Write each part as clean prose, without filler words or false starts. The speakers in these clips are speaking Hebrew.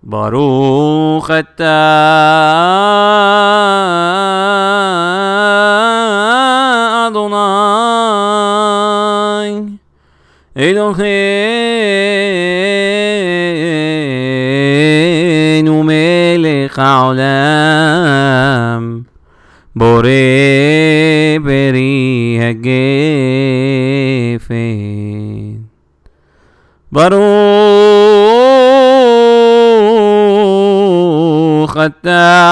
ברוך אתה אדוני אלוהינו מלך העולם בורא פרי הגפן. ברוך אתה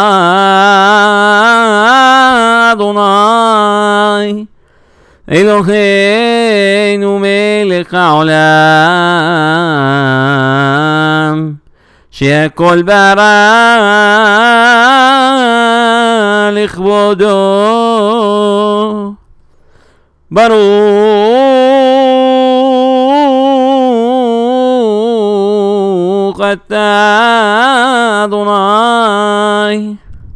אדוני אלוהינו מלך העולם שהכל ברא לכבודו. ברוך אתה אדוני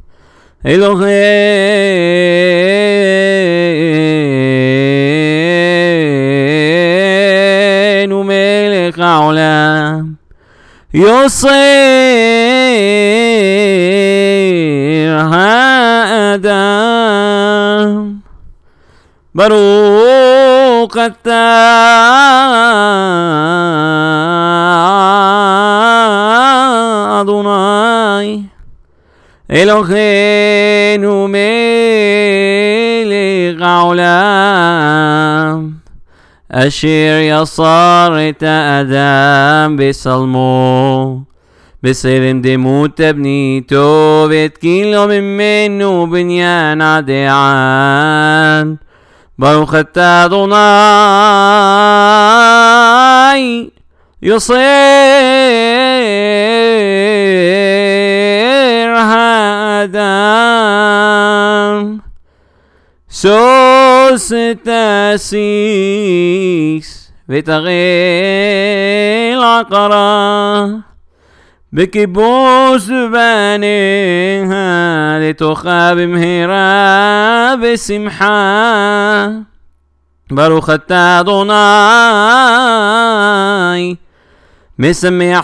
אלוהינו מלך העולם יוצר האדם. ברוך אתה אדוני אלוהינו מלך העולם אשר יצר את האדם בצלמו בצלם דמות בניתו והתקין לו ממנו בניין עד עד. ברוך אתה אדוני יוצר האדם שוס תסיס ותראה עקרה בכיבוש בניה לתוכה במהרה בשמחה. ברוך אתה אדוני משמח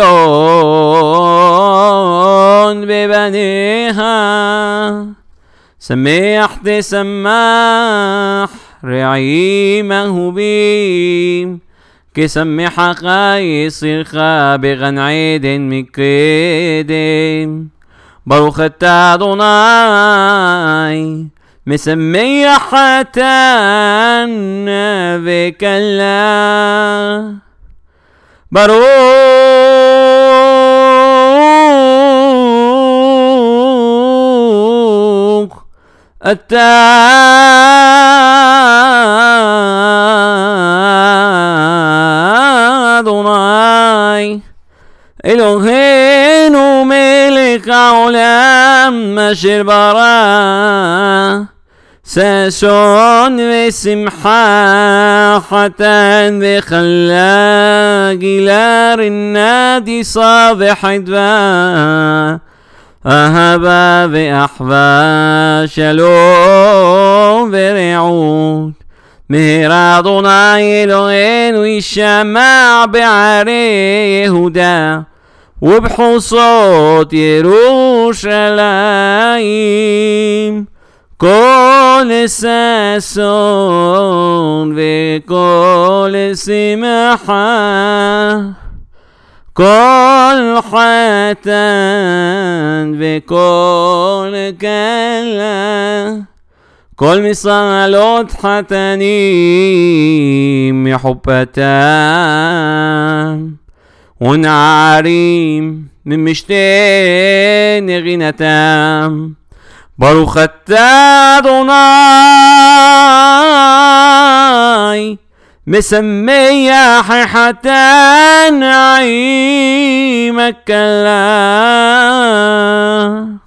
ציון בבניה שמח תשמח רעים אהובים כשמחך יסירך בגן עדן מקדם. ברוך אתה אדוני משמח חתן וכלה. ברוך אתה אדוני אלוהינו מלך העולם אשר ברא ששון ושמחה חתן וכלה גילה רנה דיסה וחדווה אהבה ואחווה שלום ורעות. מהרה אדוני אלוהינו יישמע בערי יהודה ובחוצות ירושלים כל ששון וכל שמחה כל חתן וכל כלה כל מסעלות חתנים מחופתם ונערים ממשתה נגינתם. ברוך אתה אדוני משמח חתן עם הכלה.